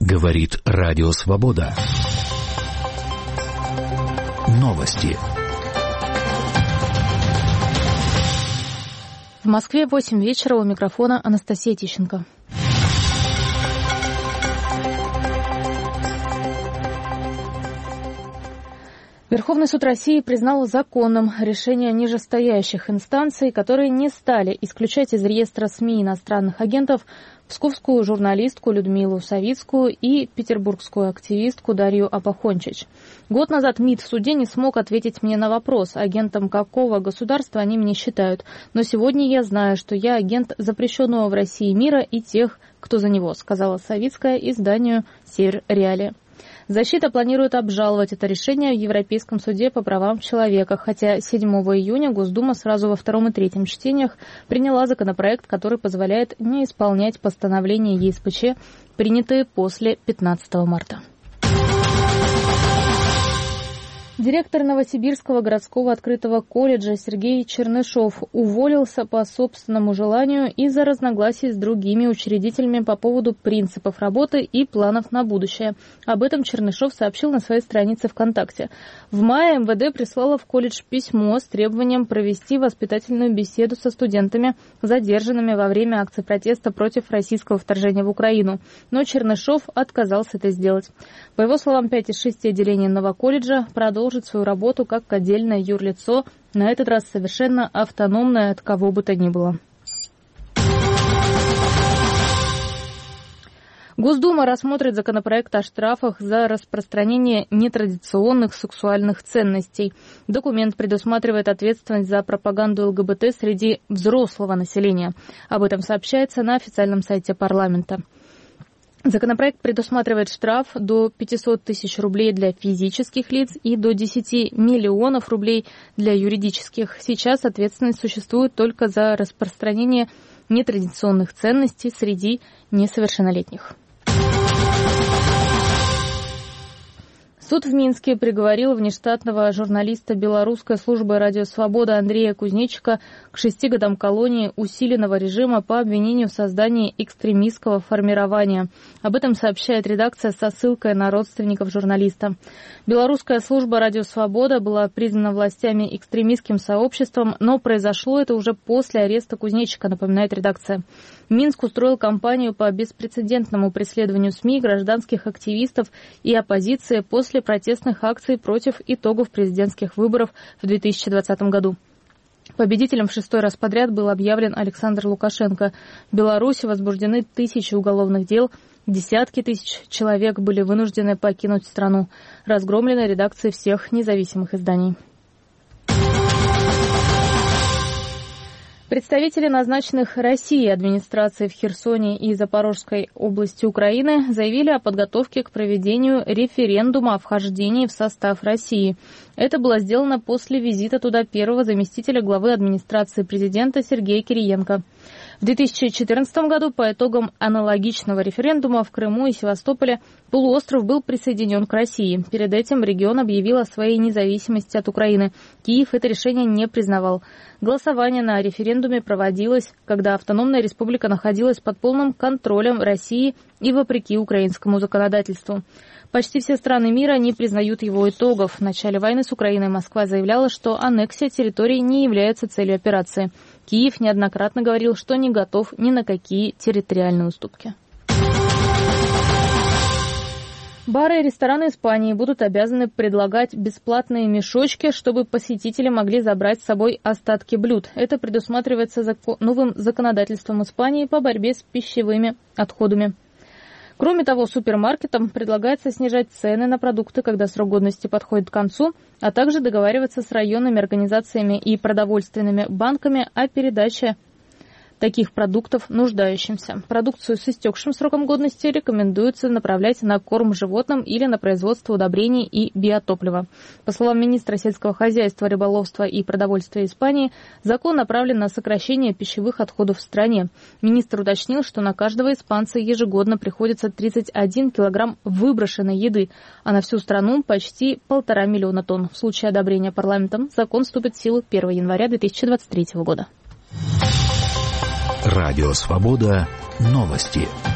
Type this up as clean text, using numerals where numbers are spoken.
Говорит Радио Свобода. Новости. В Москве 8 вечера, у микрофона Анастасия Тищенко. Верховный суд России признал законным решение нижестоящих инстанций, которые не стали исключать из реестра СМИ иностранных агентов псковскую журналистку Людмилу Савицкую и петербургскую активистку Дарью Апохончич. Год назад МИД в суде не смог ответить мне на вопрос, агентом какого государства они меня считают. Но сегодня я знаю, что я агент запрещенного в России мира и тех, кто за него, сказала Савицкая изданию «Север Реалии». Защита планирует обжаловать это решение в Европейском суде по правам человека, хотя 7 июня Госдума сразу во втором и третьем чтениях приняла законопроект, который позволяет не исполнять постановления ЕСПЧ, принятые после 15 марта. Директор Новосибирского городского открытого колледжа Сергей Чернышов уволился по собственному желанию из-за разногласий с другими учредителями по поводу принципов работы и планов на будущее. Об этом Чернышов сообщил на своей странице ВКонтакте. В мае МВД прислало в колледж письмо с требованием провести воспитательную беседу со студентами, задержанными во время акции протеста против российского вторжения в Украину. Но Чернышов отказался это сделать. По его словам, 5 из 6 отделений Новоколледжа продолжит свою работу как отдельное юрлицо, на этот раз совершенно автономное от кого бы то ни было. Госдума рассмотрит законопроект о штрафах за распространение нетрадиционных сексуальных ценностей. Документ предусматривает ответственность за пропаганду ЛГБТ среди взрослого населения. Об этом сообщается на официальном сайте парламента. Законопроект предусматривает штраф до 500 тысяч рублей для физических лиц и до 10 миллионов рублей для юридических. Сейчас ответственность существует только за распространение нетрадиционных ценностей среди несовершеннолетних. Суд в Минске приговорил внештатного журналиста Белорусской службы «Радио Свобода» Андрея Кузнечика к 6 годам колонии усиленного режима по обвинению в создании экстремистского формирования. Об этом сообщает редакция со ссылкой на родственников журналиста. Белорусская служба «Радио Свобода» была признана властями экстремистским сообществом, но произошло это уже после ареста Кузнечика, напоминает редакция. Минск устроил кампанию по беспрецедентному преследованию СМИ, гражданских активистов и оппозиции после протестных акций против итогов президентских выборов в 2020 году. Победителем в 6-й раз подряд был объявлен Александр Лукашенко. В Беларуси возбуждены тысячи уголовных дел, десятки тысяч человек были вынуждены покинуть страну. Разгромлены редакции всех независимых изданий. Представители назначенных Россией администрации в Херсоне и Запорожской области Украины заявили о подготовке к проведению референдума о вхождении в состав России. Это было сделано после визита туда первого заместителя главы администрации президента Сергея Кириенко. В 2014 году по итогам аналогичного референдума в Крыму и Севастополе полуостров был присоединен к России. Перед этим регион объявил о своей независимости от Украины. Киев это решение не признавал. Голосование на референдуме проводилось, когда автономная республика находилась под полным контролем России и вопреки украинскому законодательству. Почти все страны мира не признают его итогов. В начале войны с Украиной Москва заявляла, что аннексия территорий не является целью операции. Киев неоднократно говорил, что не готов ни на какие территориальные уступки. Бары и рестораны Испании будут обязаны предлагать бесплатные мешочки, чтобы посетители могли забрать с собой остатки блюд. Это предусматривается новым законодательством Испании по борьбе с пищевыми отходами. Кроме того, супермаркетам предлагается снижать цены на продукты, когда срок годности подходит к концу, а также договариваться с районными организациями и продовольственными банками о передаче таких продуктов нуждающимся. Продукцию с истекшим сроком годности рекомендуется направлять на корм животным или на производство удобрений и биотоплива. По словам министра сельского хозяйства, рыболовства и продовольствия Испании, закон направлен на сокращение пищевых отходов в стране. Министр уточнил, что на каждого испанца ежегодно приходится 31 килограмм выброшенной еды, а на всю страну почти 1,5 миллиона тонн. В случае одобрения парламентом закон вступит в силу 1 января 2023 года. Радио Свобода. Новости.